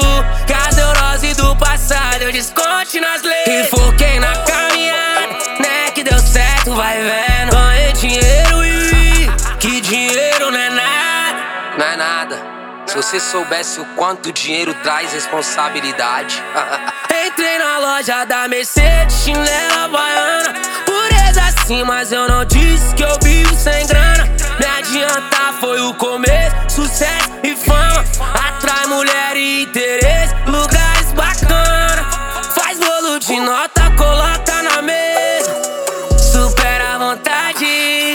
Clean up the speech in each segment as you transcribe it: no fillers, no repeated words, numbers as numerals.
Que as neuroses do passado eu desconte nas leis. E foquei na caminhada, né, que deu certo, vai vendo. Ganhei dinheiro e que dinheiro não é nada. Não é nada. Se você soubesse o quanto o dinheiro traz responsabilidade. Entrei na loja da Mercedes, chinela baiana. Pureza sim, mas eu não disse que eu vivo sem grana. Me adiantar foi o começo, sucesso e fama. Atrai mulher e interesse, lugares bacana. Faz bolo de nota, coloca na mesa. Supera a vontade,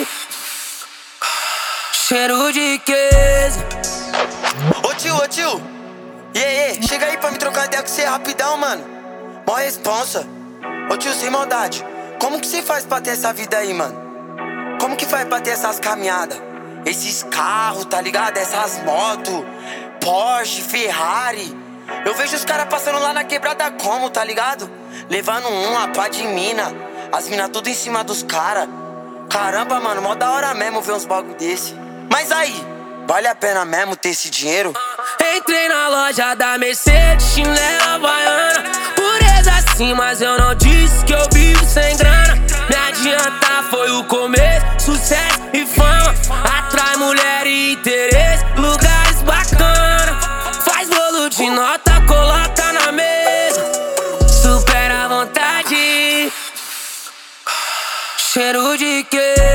cheiro de riqueza. Ô tio, chega aí pra me trocar ideia com você rapidão, mano. Mó responsa. Ô tio, sem maldade, como que você faz pra ter essa vida aí, mano? Como que faz pra ter essas caminhadas? Esses carros, tá ligado? Essas motos, Porsche, Ferrari. Eu vejo os caras passando lá na quebrada como, tá ligado? Levando uma pá de mina, as minas tudo em cima dos caras. Caramba, mano, mó da hora mesmo ver uns bagulho desse. Mas aí, vale a pena mesmo ter esse dinheiro? Entrei na loja da Mercedes, chinela baiana. Pureza sim, mas eu não disse que eu vivo sem grana. Me adiantar foi o começo, sucesso e fama. Atrai mulher e interesse, lugares bacana. Faz bolo de nota, coloca na mesa. Supera a vontade, cheiro de riqueza.